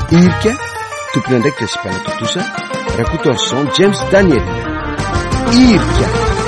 irika tompona ndraiky resipalatotosa rakotorson James Daniel irika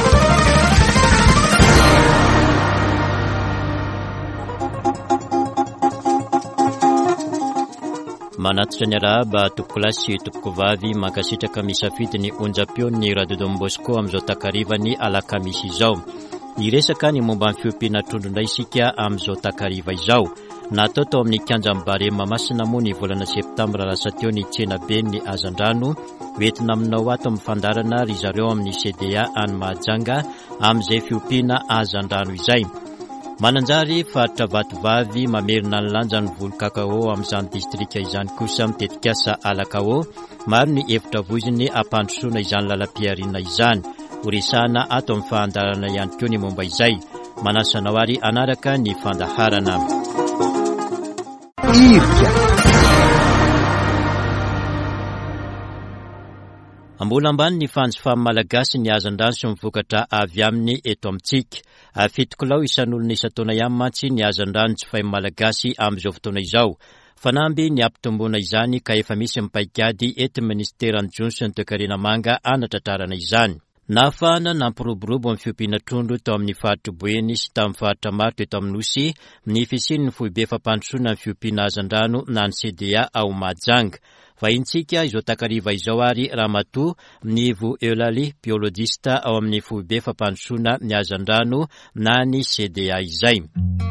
manatitra ny arahaba topoko lasy topoko vavy mankasitraka misafidy ny onjam-peo ny Radio Don Bosco amin'izao takarivany alakamisy izao. Iresaka ny momba ny fiompiana trondrondray isika amin'izao takariva izao. Natao tao amin'ny kianjam-bare Mamasina moa ny volana septambra lasa teo ny tsena be ny azandrano hoentina aminao ato amin'ny fandarana ry zareo amin'ny CDA any Mahajanga amin'izay fiompiana azandrano izay. Mananjary faritra vatovavy mamerina ny lanjany volo kakao amin'izany distrika izany kosa mitetikasa alakao maro ny efitra voiziny ampandrosoana izany lalam-piarina izany horesahana ato amin'ny fahandarana ihany koa ny momba izay manasanao ary anaraka ny fandaharana irika ambola ambany ny fanjofamy malagasy ny azandrano sy mivokatra avy aminy eto amintsika. Fitokolao isan'olona isan-taona ihany mantsy ny azandrano tsy fay malagasy amin'izao fotoana izao. Fanamby ny ampitomboana izany ka efa misy mipaikady ety ministeran'ny Johnson toekarena manga anatratrarana izany. Nafana nampiroborobo amin'ny fiompiana trondro tao amin'ny faritry Boeny sy tamin'ny faritra maro teto amin'ny Nosy ny fisiny ny foibe fampandrosoana amin'ny fiompiana azandrano na ny CDA ao Mahajanga. Vahintsika izao takariva izao ary Ramatoa Nivo Eulaly biologista ao amin'ny foibe fampandrosoana ny azandrano na ny CDA izay.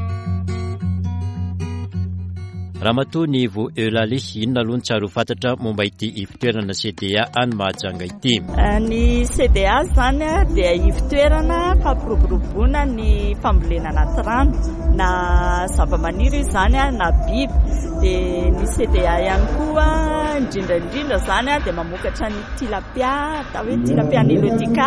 Ramatoa Nivo Eulaly inona aloha ny tsara ho fantatra momba ity ivitoerana CDA any Mahajanga ity? Ny CDA zany dia ivitoerana fampiroboroboana ny fambolena anaty rano na zava-maniry zany na biby. Dia ny CDA ihany koa indrindrandrindra zany dia mamokatra ny tilapia atao hoe tilapia nilotika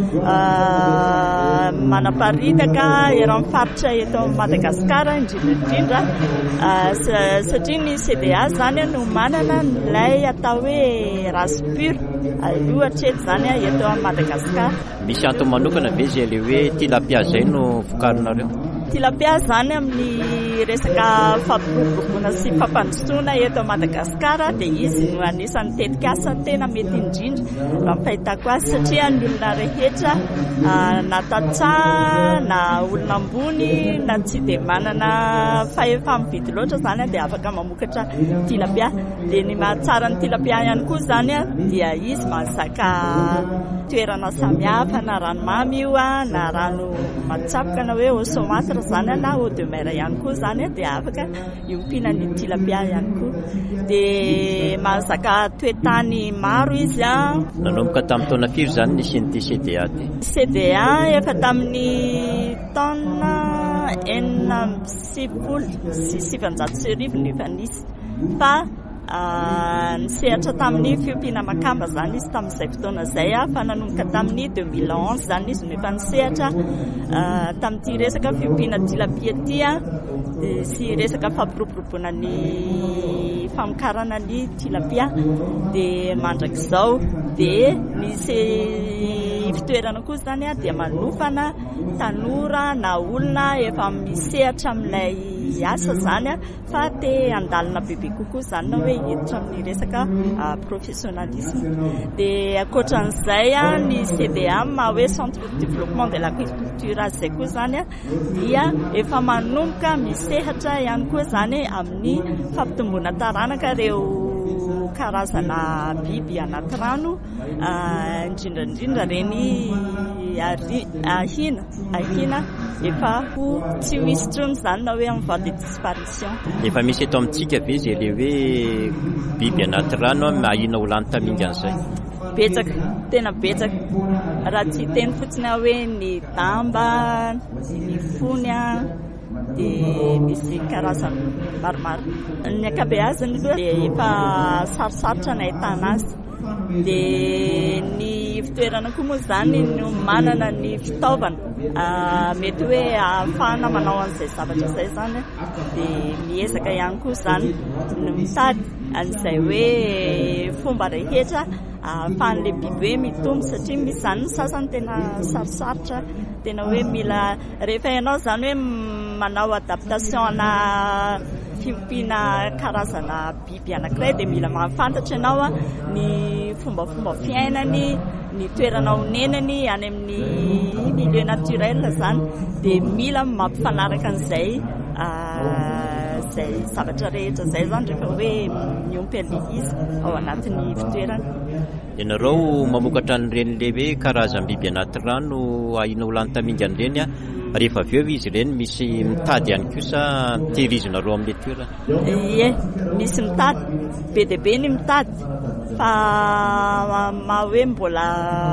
manaparitaka eran'ny faritra eto Madagasikara indrindrandrindra satria ny CDA zany no manana ilay atao hoe race pure ohatra eto zany eto Madagasikara. Misy antony manokana ve zay le hoe tilapia zay no vokarinareo? Tilapia zany amin'ny resaka fampiroboroboana sy fampandrosoana eto Madagasikara dia izy no anisan'ny tetikasa tena mety indrindra raha fahitako azy satria ny olona rehetra na tantsaha na olona ambony na tsy dia manana fahefa mividy loatra zany dia afaka mamokatra tilapia. Dia ny mahatsara ny tilapia ihany koa zany dia izy mahazaka toerana samihafa na ranomamy io na rano matsapoka na hoe eau saumâtre zany na eau de mer ihany koa zany dia afaka iompiana ny tilapia ihany koa. Dia mahazaka toetany maro izy nanomboka tamin'ny taona firy zany nisy CDA ty? CDA efa tamin'ny taona 770 nefa nisy fa nisehatra tamin'ny fiompiana makamba zany izy tamin'izay fotoana izay fa nanomboka tamin'ny 2011 zany izy nefa nisehatra tamin'ity resaka fiompiana tilapia ty sy resaka fampiroboroboana ny famokarana ny tilapia. Dia mandrak'izao dia nisy fitoerana koa zany dia manofana tanora na olona efa misehatra amin'ilay asa zany fa te andalina bebe kokoa zany na hoe hiditra amin'ny resaka professionnalisme. Dia ankoatran'izay ny CDA ma hoe centre de développement de l'agriculture zay koa zany dia efa manomboka misehatra ihany koa zany amin'ny fampitomboana taranaka reo karazana biby anaty rano indrindrandrindra reny ahina efa ho tsy ho isy trony zany na hoe en voie de disparition. Efa misy eto amintsika ve zay le hoe biby anaty rano mahina ho lany taminga an'izay? Betsaka, tena betsaka. Raha tsy teny fotsiny hoe ny damba, ny fony dia misy karazany maromaro. Ny ankabeazany aloha dia efa sarosarotra ny ahitana azy. Dia ny fitoerana koa moa zany no manana ny fitaovana mety hoe ahafahana manao an'izay zavatra izay zany dia miezaka ihany koa zany no mitady an'izay hoe fomba rehetra ahafahan'ilay biby hoe mitombo satria misy zany ny sasany tena sarosarotra tena hoe mila rehefa ianao zany hoe manao adaptation ana fiompiana karazana biby anankiray dia mila mahafantatra ianao a ny fombafomba fiainany, ny toerana honenany any amin'ny milieu naturel zany, dia mila mampifanaraka an'izay zay zavatra rehetra zay zany rehefa hoe miompy an'le izy ao anatin'ny fitoerana. Ianareo mamokatra an'ireny lehibe karazam-biby anaty rano ahina olany taminga an'ireny a, rehefa avy eo izy ireny misy mitady ihany koa sa tehirizonareo amin'ilay toerana? Ie, misy mitady, be dia be ny mitady, fa hoe mbola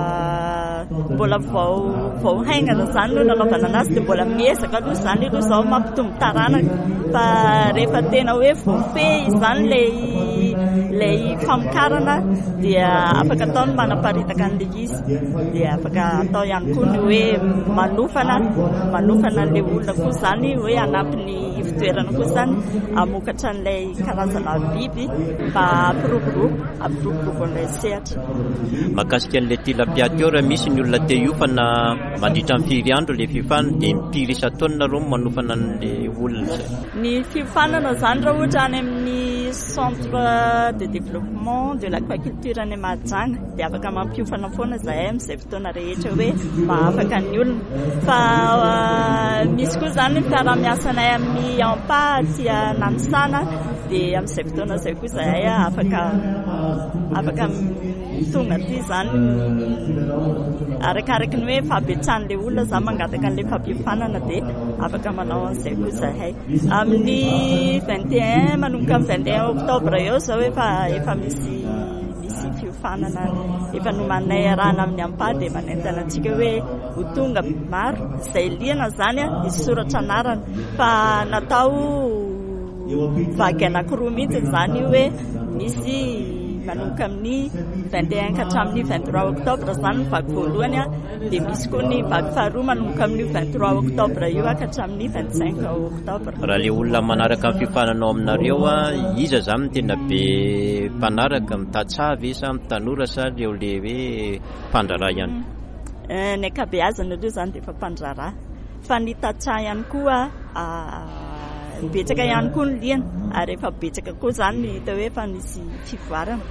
vao haingana zany no nanaovana anazy, dia mbola miezaka aloha zany aloha zao mampitombo taranaka, fa rehefa tena hoe voafehy zany lay famokarana dia afaka atao ny manaparitaka an'le izy, dia afaka atao ihany koa ny hoe manofana an'le olona koa zany hoe anampiny fitoerana koa zany amokatra an'ilay karazana biby mba ampiroborobo an'ilay sehatra. Mahakasika an'ilay tilapia teo raha misy ny olona te hiofana mandritra ny firy andro ilay fihofanana, dia impiry isa-taona nareo manofana an'ilay olona zay? Ny fihofanana zany raha ohatra any amin'ny centre de développement de l'aquaculture any Mahajanga dia afaka mampiofana foana zahay amin'izay fotoana rehetra hoe mahafaka ny olona, fa misy koa zany ny fiarah-miasanay amin'ny Ampa tia Nanisana dia amin'izay fotoana izay koa zahay afaka tonga aty zany arakaraky ny hoe fahabetsan'ilay olona zany mangataka an'ilay fampiofanana dia afaka manao an'izay koa zahay. Amin'ny 21 manomboka amin'ny 21 oktobra eo zao efa misy fiofanana efa nomanay arahana amin'ny Ampa dia manentana antsika hoe ho tonga maro izay liana zany a isoratra anarana, fa natao vaky anankiroa mihitsy zany hoe misy manomboka amin'ny 21 ka hatramin'ny 23 oktobra zany ny vaky voalohany a, dia misy koa ny vaky faharoa manomboka amin'ny 23 oktobra io ka hatramin'ny 25 oktobra. Raha ilay olona manaraka amin'ny fifananao aminareo a, iza zany tena be mpanaraka, mitatsavy sa mitanora sa ireo le hoe mpandraraha ihany? Ny ankabeazana aloha zany dia efa mpandraraha, fa ny tatsaha ihany koa betsaka ihany koa ny liana, ary efa betsaka koa zany ny hita hoe efa misy fivoarana,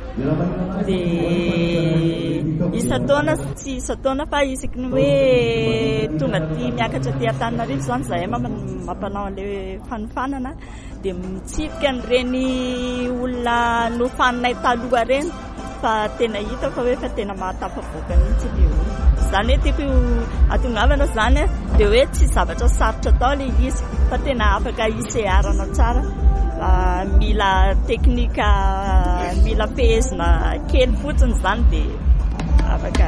dia isa-taona tsy isa-taona fa isaky ny hoe tonga ty miakatra ty Antananarivo zany zahay mampanao an'ilay fanofanana, dia mitsifika an'ireny olona nofaninay taloha reny, fa tena hita fa hoe fa tena mahatafavoaka mihitsy ilay olona zany hoe tiako atongavana zany dia hoe tsy zavatra sarotra atao ilay izy, fa tena afaka iseharana tsara, mila teknika, mila fehezina kely fotsiny zany dia afaka.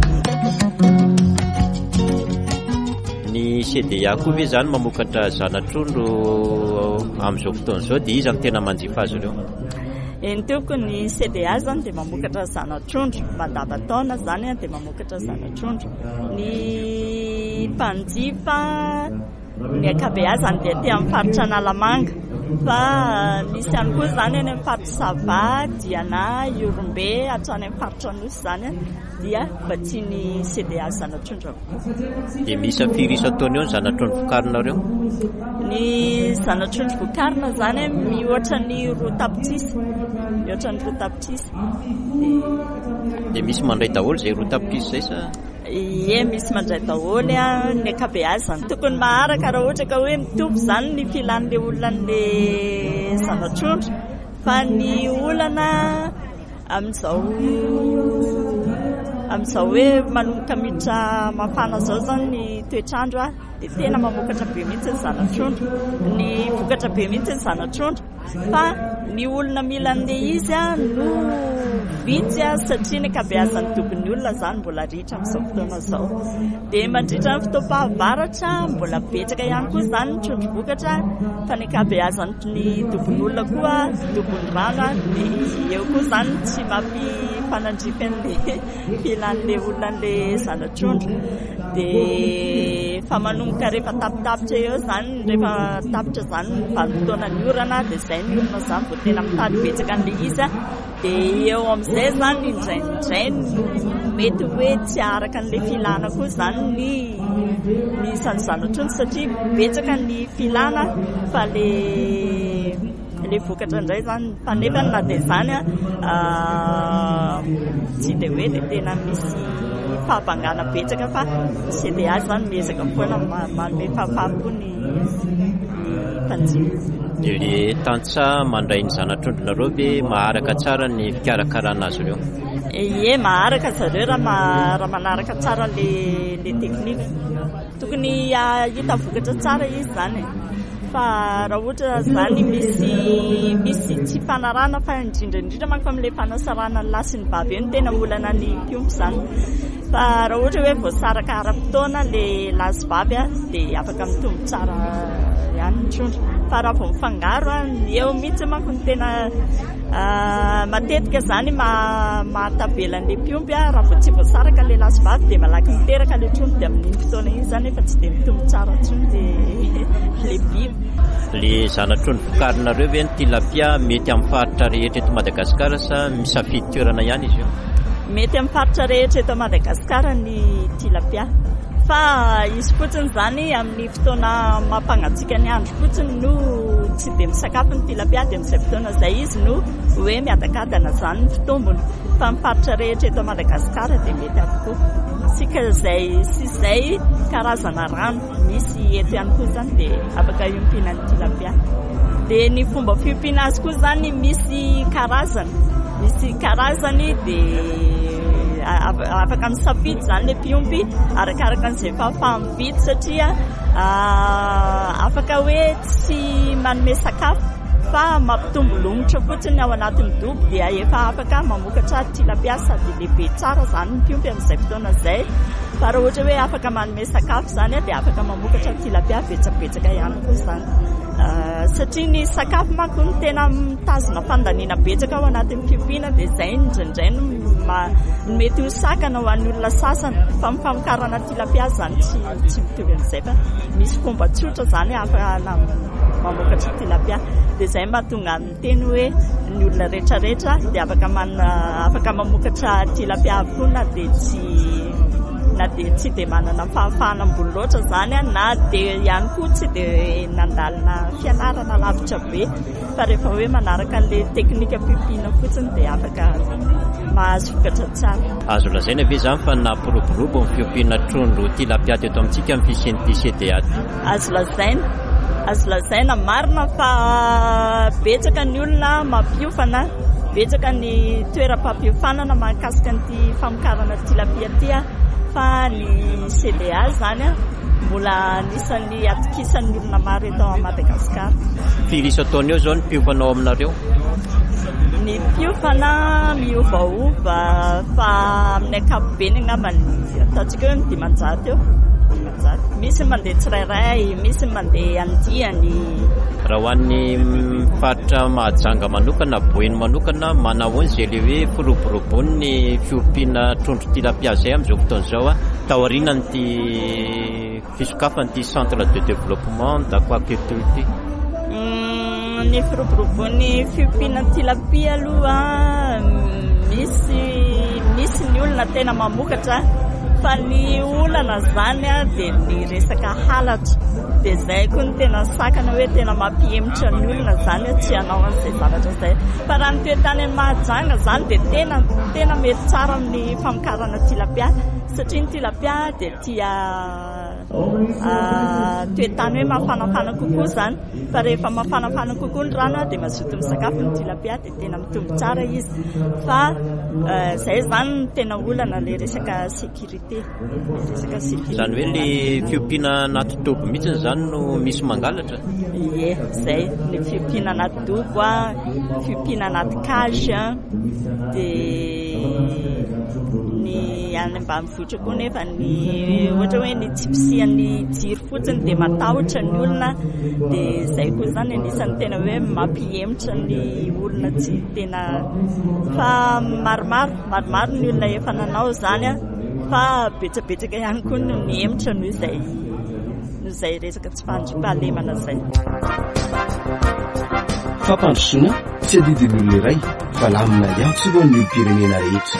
Ny CDA koa ve zany mamokatra zanatrondro amin'izao fotoana izao, dia iza no tena manjifa azy ireo? Ny teoko ny CDA zany dia mamokatra zanatrondro mandava-taona zany dia mamokatra zanatrondro. Ny mpanjifa ny ankabeazany dia aty amin'ny faritra Analamanga, fa misy ihany koa zany any amin'ny faritra Sava, Diana, Iorombe hatrany amin'ny faritra Anosy zany dia vatsy ny CDA zanatrondro avokoa. Dia misy firy isa-taona eo ny zanatrondro vokarinareo? Ny zanatrondro vokarina zany mihoatra ny 2 tapitrisa, mihoatra ny 2 tapitrisa. Dia misy mandray daholo izay 2 tapitrisa zay sa? Ie, misy mandray daholo ny ankabeazany. Tokony maharaka raha ohatra ka hoe mitovy zany ny filan'ilay olona n'ilay zanatrondro, fa ny olana amin'izao hoe manomboka miditra mafana zao zany ny toetrandro dia tena mamokatra be mihitsy ny zanatrondro, ny vokatra be mihitsy ny zanatrondro, fa ny olona mila an'ilay izy no vitsy satria ny ankabeazan'ny tokon'ny olona zany mbola ritra amin'izao fotoana izao, dia mandritra ny fotoam-pahavaratra mbola betsaka ihany koa zany ny trondro vokatra, fa ny ankabeazan'ny tokon'ny olona koa tokon'ny rano dia eo koa zany tsy mampifanandrify an'ilay filan'ilay olona n'ilay zanatrondro, dia fa manomboka rehefa tapitapitra eo zany, rehefa tapitra zany ny vanim-potoana ny orana dia izay ny olona zany vao tena mitady betsaka an'ilay izy, dia eo amin'izay zany indraindray mety hoe tsy araka an'ilay filana koa zany ny isan'ny zanatrondro, satria betsaka ny filana fa le vokatra indray zany fanefa na dia zany tsy dia hoe dia tena misy fahabangana betsaka fa CDA zany miezaka foana manome fahafaham-po ny mpanjifa. Dia le tantsaha mandray ny zanatr'ondrinareo ve maharaka tsara ny fikarakarana azy ireo? Ie, maharaka zareo raha manaraka tsara le teknika. Tokony hita vokatra tsara izy zany. Fa raha ohatra zany misy tsy fanarana fa indrindra manko amin'ilay fanasarana ny lahy sy ny vavy eo no tena olana ny mpiomby zany. Fa raha ohatra hoe voasaraka ara-potoana le lahy sy vavy dia afaka mitombo tsara ihany ny trondro. Fa raha vao mifangaro eo mihitsy manko ny tena matetika zany mahatabelan'ilay mpiomby raha vao tsy voasaraka le lahy sy vavy dia malaky miteraka le trondro dia amin'iny fotoana iny zany efa tsy dia mitombo tsara intsony dia le biby. Le zanatrondro vokarinareo ve ny tilapia mety amin'ny faritra rehetra eto Madagasikara sa misafidy toerana ihany izy io? Mety amin'ny faritra rehetra eto Madagasikara ny tilapia. Fa izy fotsiny zany amin'ny fotoana mampangatsiaka ny andro fotsiny no tsy dia misakafo ny tilapia dia amin'izay fotoana izay izy no hoe miadakadana zany ny fitombony. Fa amin'ny faritra rehetra eto Madagasikara dia mety avokoa. Sika izay karazana rano misy eto ihany koa zany dia afaka iompiana ny tilapia. Dia ny fomba fiompiana azy koa zany misy karazany dia afaka misafidy zany le mpiompy arakaraka an'izay fahafahany vidy satria afaka hoe tsy manome sakafo fa mampitombo lomotra fotsiny ao anatin'ny dobo dia efa afaka mamokatra tilapia sady lehibe tsara zany ny mpiompy amin'izay fotoana izay. Fa raha ohatra hoe afaka manome sakafo zany dia afaka mamokatra tilapia betsabetsaka ihany koa zany. Satria ny sakafo manko no tena mitazona fandaniana betsaka ao anatin'ny fiompiana dia izay indraindray no mety ho sakana ho an'ny olona sasany. Fa ny famokarana tilapia zany tsy mitovy amin'izay fa misy fomba tsotra zany afaka mamokatra tilapia. Dia izay mahatonga amin'ny teny hoe ny olona rehetrarehetra dia afaka mamokatra tilapia avokoa na dia tsy dia manana fahafahana ambony loatra zany na dia ihany koa tsy dia nandalina fianarana lavitra be fa rehefa hoe manaraka an'ilay teknika fiompiana fotsiny dia afaka mahazo vokatra tsara. Azo lazaina ve zany fa nampiroborobo ny fiompiana trondro tilapia teto amintsika amin'ny fisian'ity CDA? Azo lazaina marina fa betsaka ny olona mampiofana, betsaka ny toeram-pampiofanana mahakasika an'ity famokarana tilapia ty fa ny CDA zany mbola anisan'ny atokisan'ny olona maro eto Madagasikara. Firy isan-taona eo zao ny mpiofanao aminareo? Ny mpiofana miovaova fa amin'ny ankapobeny angambany ataontsika hoe 500 eo. Misy mandeha tsirairay, misy mandeha andiany. Raha ho an'ny faritra Mahajanga manokana, Boeny manokana, manahoana izay le hoe firoborobony ny fiompiana trondro tilapia zay amin'izao fotoana izao taorianan'ity fisokafan'ity centre de développement d'aquaculture ity? Ny firoborobony fiompiana tilapia aloha misy ny olona tena mamokatra. Fa ny olana zany dia ny resaka halatra dia izay koa ny tena sakana hoe tena mampihemitra ny olona zany tsy hanao an'izay zavatra izay. Fa raha ny toetany amin'ny Mahajanga zany dia tena mety tsara amin'ny famokarana tilapia satria ny tilapia dia tia toetany hoe mafanafana kokoa zany. Fa rehefa mafanafana kokoa ny rano dia mazoto misakafo ny tilapia dia tena mitombo tsara izy. Fa izay zany ny tena olana le resaka sécurité. Zany hoe le fiompiana anaty dobo mihitsy zany no misy mangalatra? Ie, izay ny fiompiana anaty dobo fiompiana anaty cage dia ny any ambanivohitra koa nefa ny ohatra hoe ny tsipisian'ny jiro fotsiny dia matahotra ny olona dia izay koa zany anisan'ny tena hoe mampihemitra ny olona tsy tena fa maromaro ny olona efa nanao zany fa betsabetsaka ihany koa no mihemitra noho izay resaka tsy fandriam-pahalemana izay. Fampandrosoana tsy adidin'ny olona iray fa lamina ihany tsy roa ny pirenena rehetra.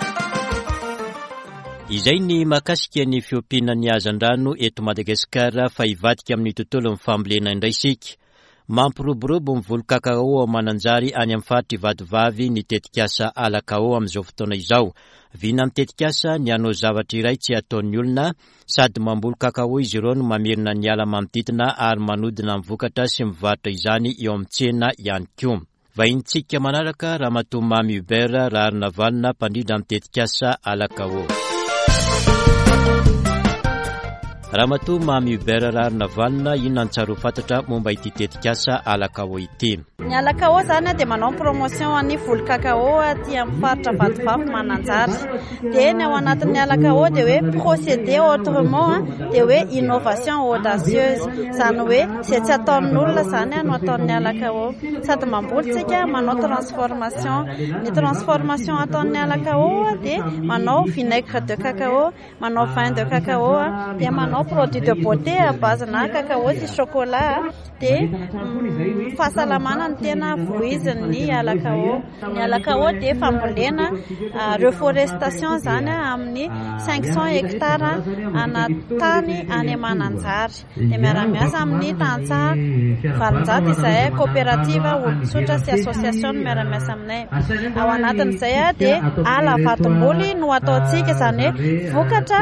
Izay ny mahakasika ny fiompiana ny hazan-drano eto Madagasikara fa hivadika amin'ny tontolo ny fambolena indray isika. Mampiroborobo mivolo kakao ao Mananjary any amin'ny faritry vadivavy ny tetikasa alakao amin'izao fotoana izao. Vina mitetikasa ny anao zavatra iray tsy ataon'ny olona sady mamboly kakao izy ireo no mamerina ny ala manodidina ary manodina amin'ny vokatra sy mivarotra izany eo amin'ny tsena ihany koa. Vahintsika manaraka Ramatoa Mamy Hubert Rarina Valina mpandrindra mitetikasa alakao. Ramatoa Mamy Hubert Rarina Valina inona ny tsara ho fantatra momba ity tetikasa alakao ity? Ny alakao zany dia manao promotion an'ny volo kakao aty amin'ny faritra Vatovavy Mananjary. Dia ny ao anatin'ny alakao dia hoe procédé autrement dia hoe innovation audacieuse. Zany hoe izay tsy ataon'olona zany no ataon'ny alakao. Sady mambolitsika manao transformation. Ny transformation ataon'ny alakao dia manao vinaigre de cacao, manao vin de cacao, dia manao produit de beauté à base na cacao sy chocolat. Dia fahasalamana ny tena voizin'ny alakao. Ny alakao dia fambolena reforestation zany amin'ny 500 hectares ana tany any Mananjary. Dia miara-miasa amin'ny tantsaha valonjato izay coopérative olon-tsotra sy association miara-miasa aminay. Ao anatin'izay dia ala vatom-boly no ataontsika zany vokatra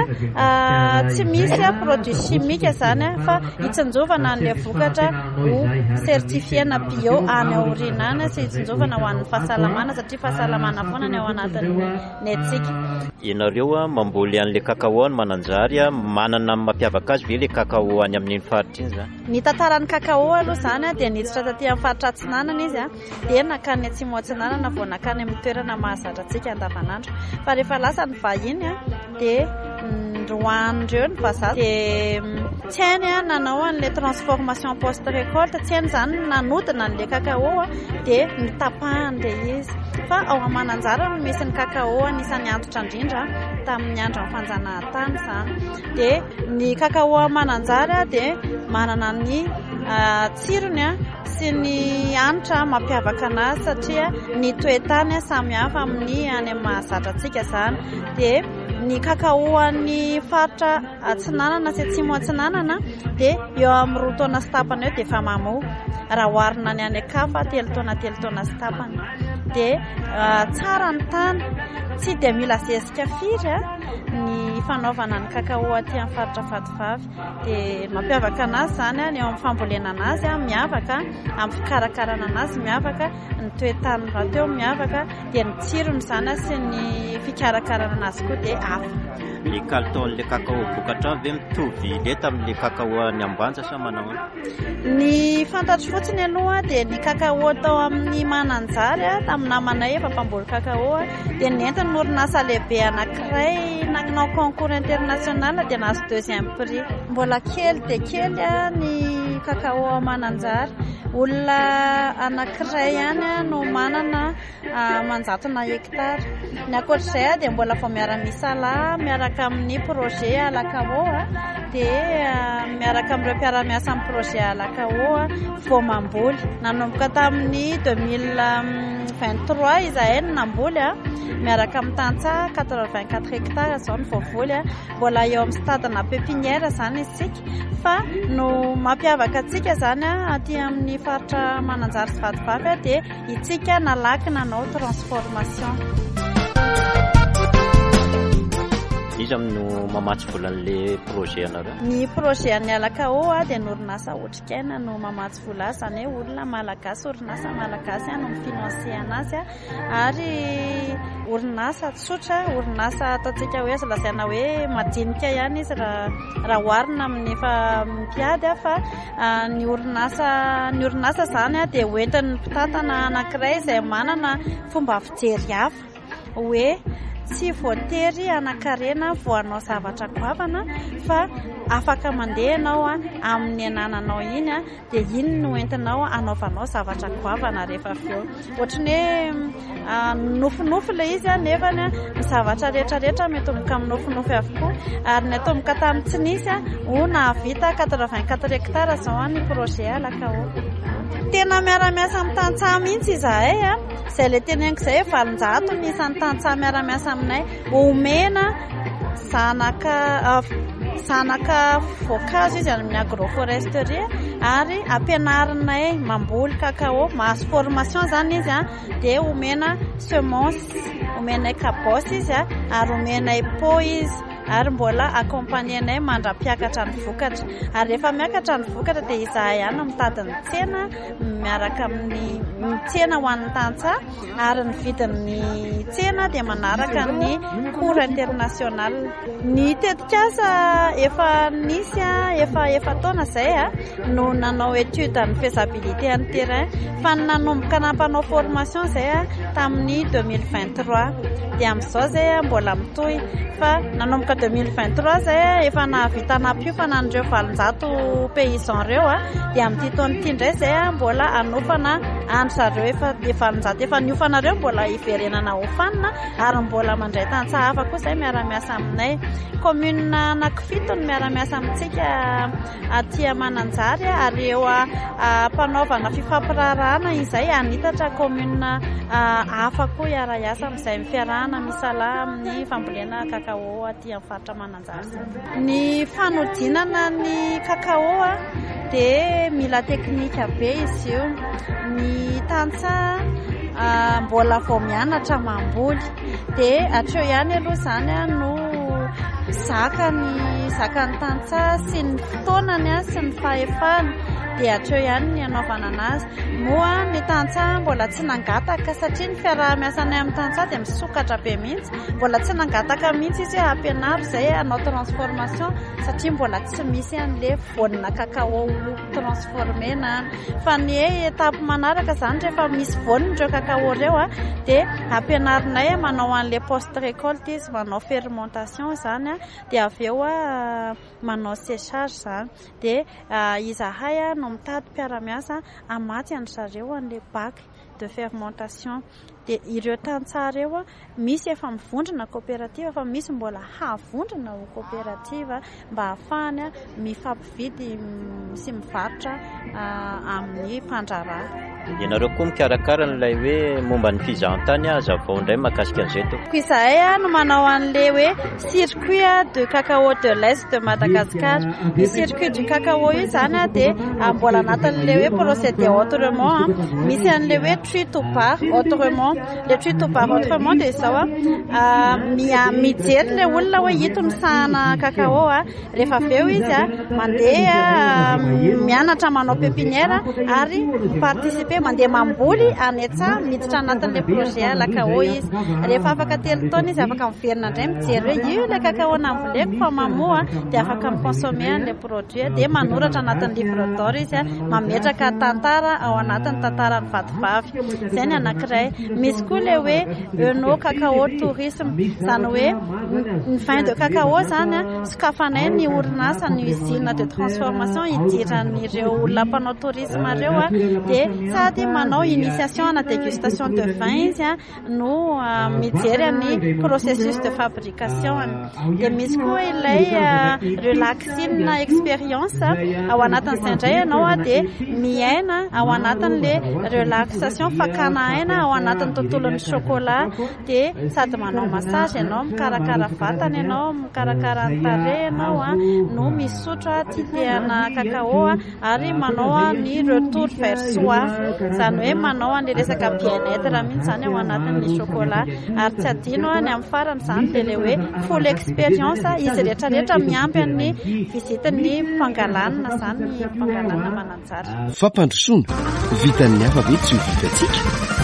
tsy misy produit chimique zany fa itsinjovana an'ilay vokatra ho certifiena bio any aorinana sy itsinjovana ho an'ny fahasalamana satria fahasalamana foana ny ao anatin'ny antsika. Ianareo mamboly an'ilay kakao any Mananjary manana mampiavaka azy ve ilay kakao any amin'ny faritra iny zany? Ny tantaran'ny kakao aloha zany dia niditra taty amin'ny faritra Atsinanana izy dia nakany atsimo Atsinanana vao nakany amin'ny toerana mahazatra antsika andavanandro. Fa rehefa lasa ny vahiny dia roan'ireo ny vazaha dia tsy hainy nanao an'ilay transformation post récolte, tsy hainy zany nanodina an'ilay kakao dia nitapahan'ilay izy. Fa ao Mananjary no misy ny kakao anisan'ny antitra indrindra tamin'ny andro ny fanjanahantany zany. Dia ny kakao Mananjary dia manana ny tsirony sy ny anitra mampiavaka anazy satria ny toetany samihafa amin'ny any mahazatra antsika zany. Dia ny kakao an'ny faritra Atsinanana sy atsimo Atsinanana dia eo amin'ny 2 taona sy tapany eo dia efa mamoa. Raha oharina ny any akafa 3 taona sy tapany. Dia tsara ny tany, tsy dia mila zezika firy ny fanaovana ny kakao aty amin'ny faritra Vatovavy. Dia mampiavaka anazy zany ny eo amin'ny fambolena anazy miavaka, amin'ny fikarakarana anazy miavaka, ny toetany raha teo miavaka, dia ny tsirony zany sy ny fikarakarana anazy koa dia hafa. Ny kalitaon'ilay kakao vokatra ve mitovy leta amin'ilay kakao any Ambanja sa manao? Ny fantatro fotsiny aloha dia ny kakao atao amin'ny Mananjary tamin'ny namanay efa mpamboly kakao dia nentin'ny orinasa lehibe anankiray nanao concours international dia nahazo 2e prix. Mbola kely dia kely ny kakao Mananjary. Olona anankiray ihany no manana manjatona hektara. Ny ankoatr'izay dia mbola vao miara-misala miaraka amin'ny projet alakao dia miaraka amin'ireo mpiara-miasa amin'ny projet alakao vao mamboly. Nanomboka tamin'ny 2023 izahay no namboly miaraka amin'ny tantsaha 84 hectares zao ny voavoly. Mbola eo amin'ny stadina pépinière zany isika fa no mampiavaka antsika zany aty amin'ny faritra Mananjary sy Vatovavy dia itsika nalaky nanao transformation. Iza no mamatsy volan'ilay projet anareo? Ny projet an'ny alakao dia orinasa otrikaina no mamatsy vola zany hoe olona malagasy, orinasa malagasy no mifinanse anazy ary orinasa tsotra, orinasa ataontsika hoe azo lazaina hoe madinika ihany izy raha oharina amin'ny efa mpiady fa ny orinasa zany dia hoentin'ny mpitantana anankiray izay manana fomba fijery hafa hoe tsy voatery anakarena vao anao zavatra goavana fa afaka mandeha anao amin'ny anananao iny dia iny no entinao anaovanao zavatra goavana rehefa avy eo. Ohatrany hoe nofinofy ilay izy nefa ny zavatra rehetrarehetra mitomboka amin'ny nofinofy avokoa ary ny atomboka tamin'ny tsy nisy ho nahavita 84 hectares zao ny projet alakao. Tena miara-miasa amin'ny tantsaha mihitsy izahay izay ilay teneniko izay valonjato ny isan'ny tantsaha miara-miasa aminay omena zanaka voankazo izy amin'ny agroforesterie ary ampianarinay mamboly kakao, mahazo formation zany izy dia omena semence, omenay kabosy izy ary omenay pot izy ary mbola accompagner-nay mandra-piakatra ny vokatra ary rehefa miakatra ny vokatra dia izahay ihany mitady ny tsena miaraka amin'ny tsena ho an'ny tantsaha ary ny vidin'ny tsena dia manaraka ny cours international. Ny tetikasa efa nisy efa taona izay no nanao étude ny faisabilité ny terrain fa nanomboka nampanao formation izay tamin'ny 2023 dia amin'izao izay mbola mitohy fa nanomboka 2023 zay efa nahavita nampiofana an'ireo 700 paysan reo dia amin'ity taona ity indray zay mbola anofana an'zareo efa 700 efa niofanareo mbola iverenana hofanina ary mbola mandray tantsaha hafa koa zay miara-miasa aminay. Commune anankifito no miara-miasa amintsika aty Mananjary ary eo mpanaovana fifampirarahana izay anitatra commune hafa koa iara-iasa amin'izay mifiarahana misala amin'ny fambolena kakao aty amin'ny faritra Mananjary. Ny fanodinana ny kakao dia mila teknika be izy io. Ny tantsaha mbola vao mianatra mamboly dia hatreo ihany aloha zany no zakany tantsaha sy ny fotoanany sy ny fahefana dia hatreo ihany ny anaovana anazy. Moa ny tantsaha mbola tsy nangataka satria ny fiaraha-miasanay amin'ny tantsaha dia misokatra be mihitsy, mbola tsy nangataka mihitsy izy ampianaro izay hanao transformation satria mbola tsy misy an'ilay voanina kakao transformé na fa ny etape manaraka zany rehefa misy voaniny ireo kakao ireo dia ampianarinay manao an'ilay post récolte izy, manao fermentation zany dia avy eo manao séchage zany dia izahay no mitady mpiara-miasa amaty an'zareo an'ilay bac de fermentation dia ireo tantsaha ireo misy efa mivondrona coopérative fa misy mbola havondrona ho coopérative mba hahafahany mifampividy sy mivarotra amin'ny mpandraraha. Ianareo koa mikarakara n'ilay hoe momba ny fizahantany azavao indray mahakasika an'izeto. Izahay no manao an'ilay hoe circuit de cacao de l'Est de Madagascar. Ny circuit du cacao io zany dia mbola anatin'ilay hoe procédé autrement misy an'ilay hoe tri to bar autrement. Le tri to bar autrement dia izao mijery ilay olona hoe ito ny sahana cacao rehefa avy eo izy mandeha mianatra manao pépinière ary participer mandeha mamboly any an-tsaha miditra anatin'ilay projet lakao izy. Rehefa afaka 3 taona izy afaka miverina indray mijery hoe io ilay kakao namboleko fa mamoa dia afaka mikonsome an'ilay produit dia manoratra anatin'ny livre d'or izy mametraka tantara ao anatin'ny tantaran'ny vatovavy. Izay ny anankiray. Misy koa ilay hoe Eno Cacao Tourisme zany hoe ny vin de cacao zany sokafanay ny orinasa ny usine de transformation idiran'ireo olona mpanao tourisme ireo dia sady manao initiation na dégustation de vin izy no mijery ny processus de fabrication. Dia misy koa ilay relaxine na expérience ao anatin'izay indray ianao dia miaina ao anatin'ilay relaxation fakana aina ao anatin'ny tontolon'ny chocolat dia sady manao massage ianao, mikarakara vatana ianao, mikarakara ny tarehy ianao no misotro titehana kakao ary manao ny retour vers soi zany hoe manao an'ilay resaka bien-être mihitsy zany ao anatin'ny chocolat ary tsy adino ny amin'ny farany zany dia ilay hoe full expérience izy rehetrarehetra miampy amin'ny vizitin'ny mpangalanina zany ny mpangalanina Mananjary. Fampandrosoana vitan'ny hafa be tsy ho vitantsika.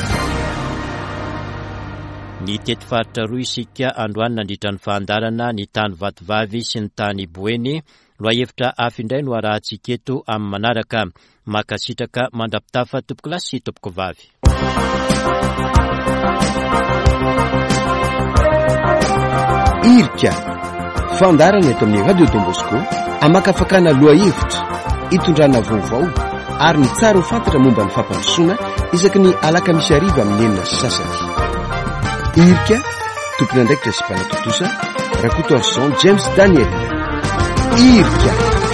Ny tety faritra roa isika androany nandritra ny fahandarana ny tany Vatovavy sy ny tany Boeny. Loahevitra hafa indray no arahantsika eto amin'ny manaraka makasitraka mandrapitafa tompoko lahy sy tompoko vavy. Irika fandarana eto amin'ny Radio Don Bosco amakafakana loahevitra itondrana vaovao ary ny tsara ho fantatra momba ny fampandrosoana isaky ny alakamisy ariva amin'ny enina sy sasany. Irika tompony andraikitra sy mpanatotosa Rakoto Arson James Daniel. Irika